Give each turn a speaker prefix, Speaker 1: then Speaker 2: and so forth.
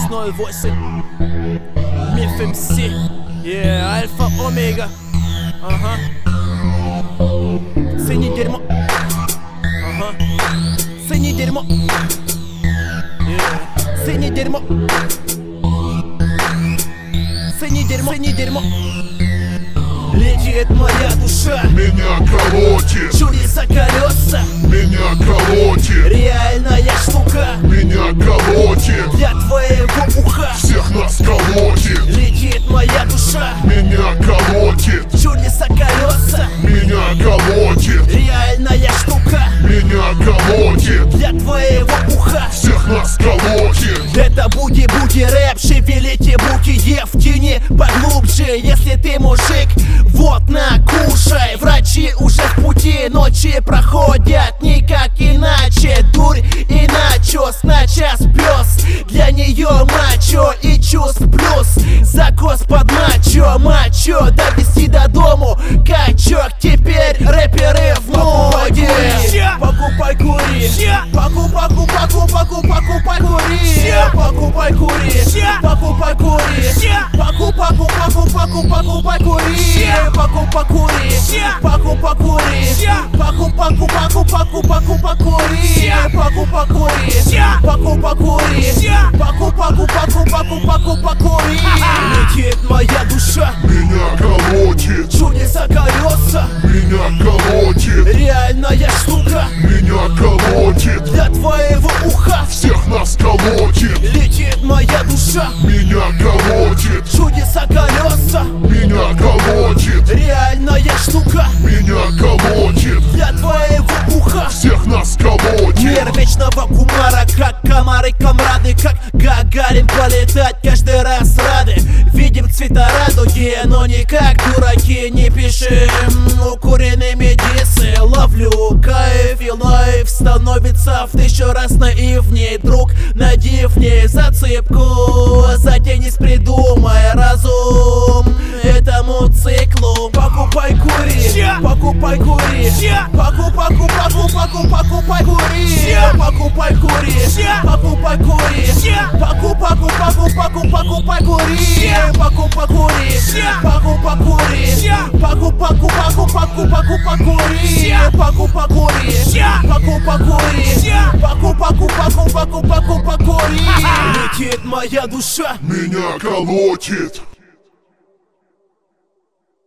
Speaker 1: 608 Миф МС, Альфа Омега. Ага. Цени дерьмо. Ага. Цени дерьмо. Цени дерьмо. Цени дерьмо. Цени дерьмо. Летит моя душа,
Speaker 2: меня колотит,
Speaker 1: чудеса колеса,
Speaker 2: меня колотит,
Speaker 1: реальная штука,
Speaker 2: меня колотит,
Speaker 1: для твоего уха
Speaker 2: всех нас колотит.
Speaker 1: Летит моя душа,
Speaker 2: меня колотит,
Speaker 1: чудеса колеса,
Speaker 2: меня колотит,
Speaker 1: реальная штука,
Speaker 2: меня колотит,
Speaker 1: для твоего уха
Speaker 2: всех нас колотит.
Speaker 1: Это буги-буги рэп, шевелите буки в тени поглубже. Если ты мужик, вот накушай. Врачи уже в пути, ночи проходят никак иначе. Дурь и начос, на час пес. Для нее мачо и чувств плюс. Закос под мачо, довести до дому качок. Теперь рэперы в моде. Покупай кури, покупай кури, покупай кури, покупай кури, покупай кури, покупай кури, покупай кури. Летит моя душа,
Speaker 2: Меня колотит,
Speaker 1: чудеса колеса,
Speaker 2: меня колотит,
Speaker 1: реальная штука,
Speaker 2: меня колотит,
Speaker 1: для твоего уха
Speaker 2: всех нас колотит.
Speaker 1: Летит моя душа,
Speaker 2: Меня колотит,
Speaker 1: чудеса колеса,
Speaker 2: меня колотит,
Speaker 1: реальная штука,
Speaker 2: меня колотит,
Speaker 1: для твоего уха
Speaker 2: всех нас колотит.
Speaker 1: Мир вечного кумара, как комары, комрады, как Гагарин полетать каждый раз рады. Видим цвета радуги, но никак дураки не пишем укуренными дисы. Ловлю кайф и лайф становится в 1000 раз наивней. Друг, найди в ней зацепку, затянись, придумай разум этому циклу. Покупай кури, покупай кури, покупай кури, покупай кури, покупай кури, покупай кури, покупай кури, покупай кури. Летит моя душа,
Speaker 2: Меня колотит,